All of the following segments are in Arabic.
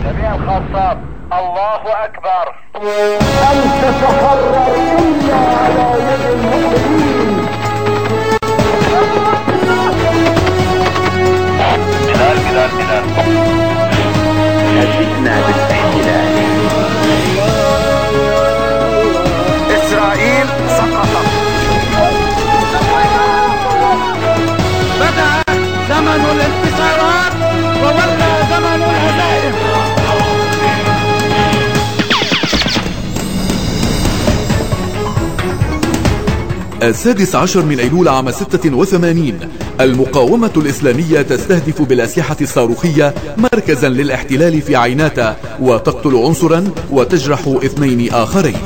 جميع الخاصات الله أكبر. أن تتحرر إلا على يد المؤمنين. بلال هزتنا بالاحتلال. إسرائيل سقطت. بدأ زمن الانتصارات وولى زمن الهزائم. 16 من أيلول عام 86 المقاومة الإسلامية تستهدف بالأسلحة الصاروخية مركزا للاحتلال في عيناتا وتقتل عنصرا وتجرح 2 آخرين.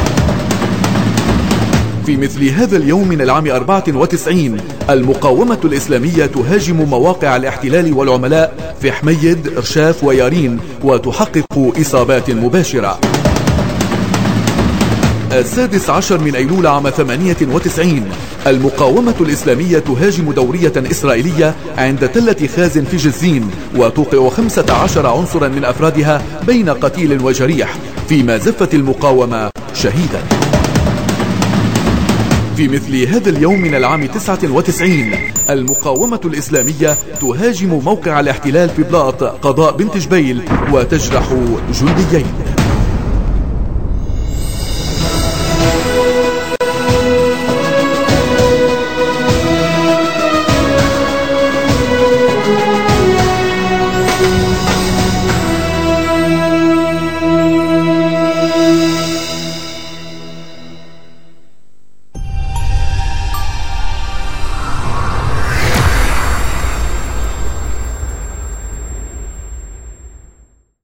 في مثل هذا اليوم من العام 94 المقاومة الإسلامية تهاجم مواقع الاحتلال والعملاء في حميد، رشاف ويارين وتحقق إصابات مباشرة. 16 من أيلول عام 98 المقاومة الإسلامية تهاجم دورية إسرائيلية عند تلة خازن في جزين وتوقع 15 عنصرا من أفرادها بين قتيل وجريح، فيما زفت المقاومة شهيدا. في مثل هذا اليوم من العام 99 المقاومة الإسلامية تهاجم موقع الاحتلال في بلاط قضاء بنت جبيل وتجرح جنديين.